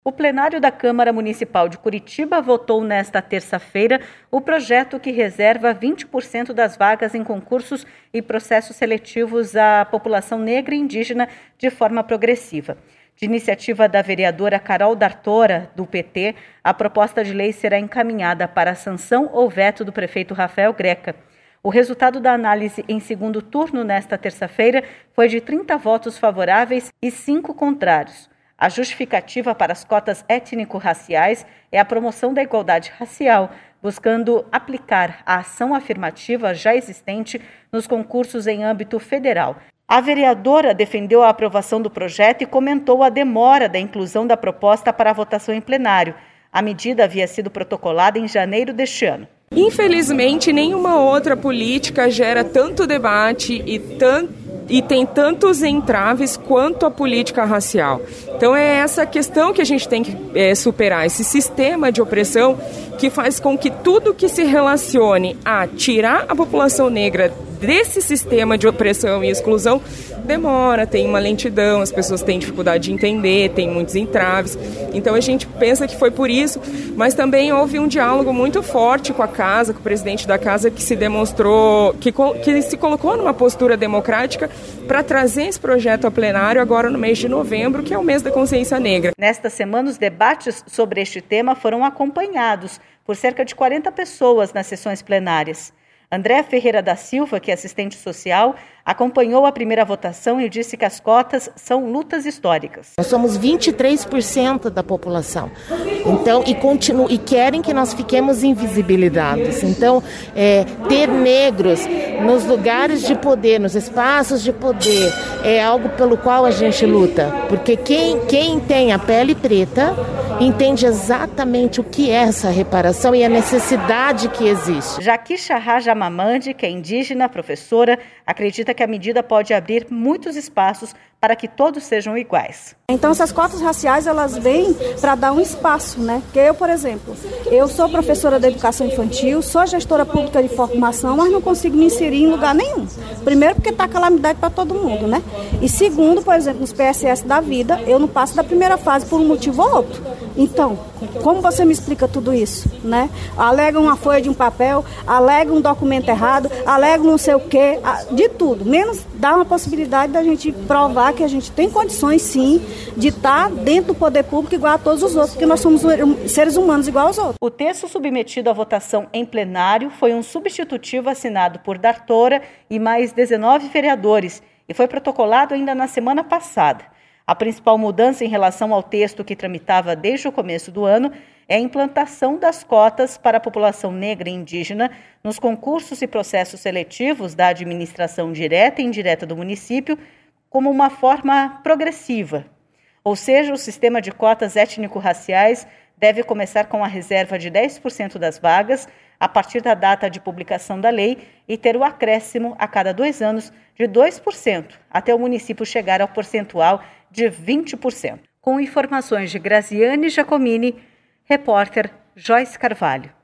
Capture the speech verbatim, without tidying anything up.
O plenário da Câmara Municipal de Curitiba votou nesta terça-feira o projeto que reserva vinte por cento das vagas em concursos e processos seletivos à população negra e indígena de forma progressiva. De iniciativa da vereadora Carol D'Artora, do P T, a proposta de lei será encaminhada para a sanção ou veto do prefeito Rafael Greca. O resultado da análise em segundo turno nesta terça-feira foi de trinta votos favoráveis e cinco contrários. A justificativa para as cotas étnico-raciais é a promoção da igualdade racial, buscando aplicar a ação afirmativa já existente nos concursos em âmbito federal. A vereadora defendeu a aprovação do projeto e comentou a demora da inclusão da proposta para a votação em plenário. A medida havia sido protocolada em janeiro deste ano. Infelizmente, nenhuma outra política gera tanto debate e tanto E tem tantos entraves quanto a política racial. Então é essa questão que a gente tem que é, superar, esse sistema de opressão que faz com que tudo que se relacione a tirar a população negra desse sistema de opressão e exclusão demora, tem uma lentidão, as pessoas têm dificuldade de entender, tem muitos entraves. Então a gente pensa que foi por isso, mas também houve um diálogo muito forte com a casa, com o presidente da casa, que se demonstrou, que, que se colocou numa postura democrática para trazer esse projeto a plenário agora no mês de novembro, que é o mês da consciência negra. Nesta semana, os debates sobre este tema foram acompanhados por cerca de quarenta pessoas nas sessões plenárias. André Ferreira da Silva, que é assistente social, acompanhou a primeira votação e disse que as cotas são lutas históricas. Nós somos vinte e três por cento da população, então, e, continu, e querem que nós fiquemos invisibilizados. Então, é, ter negros nos lugares de poder, nos espaços de poder, é algo pelo qual a gente luta. Porque quem, quem tem a pele preta entende exatamente o que é essa reparação e a necessidade que existe. Jaquisha Raja Mamandi, que é indígena, professora, acredita que a medida pode abrir muitos espaços para que todos sejam iguais. Então essas cotas raciais, elas vêm para dar um espaço, né? Porque eu, por exemplo, eu sou professora de educação infantil, sou gestora pública de formação, mas não consigo me inserir em lugar nenhum. Primeiro porque está calamidade para todo mundo, né? E segundo, por exemplo, nos P S S da vida, eu não passo da primeira fase por um motivo ou outro. Então, como você me explica tudo isso, né? Alegam uma folha de um papel, alegam um documento errado, alegam não sei o quê, de tudo. Menos dá uma possibilidade da gente provar que a gente tem condições, sim, de estar dentro do poder público igual a todos os outros, porque nós somos seres humanos igual aos outros. O texto submetido à votação em plenário foi um substitutivo assinado por D'Artora e mais dezenove vereadores e foi protocolado ainda na semana passada. A principal mudança em relação ao texto que tramitava desde o começo do ano é a implantação das cotas para a população negra e indígena nos concursos e processos seletivos da administração direta e indireta do município como uma forma progressiva. Ou seja, o sistema de cotas étnico-raciais deve começar com a reserva de dez por cento das vagas a partir da data de publicação da lei e ter o acréscimo a cada dois anos de dois por cento, até o município chegar ao percentual de vinte por cento. Com informações de Graziane Giacomini, repórter Joyce Carvalho.